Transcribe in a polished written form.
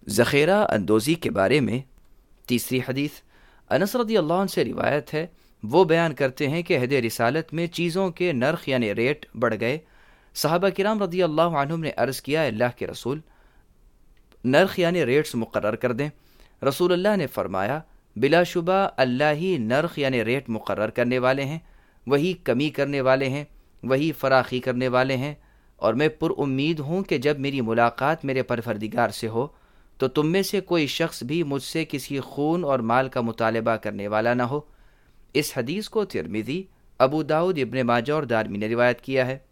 ज़ख़ीरा अंदोज़ी के बारे में तीसरी हदीस अनस रज़ियल्लाहु अन्हु से रिवायत है। वो बयान करते हैं कि अहद रिसालत में चीज़ों के नर्ख यानी रेट बढ़ गए। सहाबा किराम रज़ियल्लाहु अन्हुम ने अर्ज़ किया, अल्लाह के रसूल, नर्ख यानी रेट्स मुकर्रर कर दें। रसूलुल्लाह ने फरमाया, बिलाशुबा अल्लाह ही नर्ख यानी रेट मुकर्रर करने वाले हैं, वही कमी करने वाले हैं, वही फराखी करने वाले हैं। और मैं पुरउम्मीद हूँ कि जब मेरी मुलाकात मेरे परवरदिगार से हो तो तुम में से कोई शख्स भी मुझसे किसी खून और माल का मुतालबा करने वाला ना हो। इस हदीस को Tirmidhi, Abu Dawud, Ibn Majah और दारमी ने रिवायत किया है।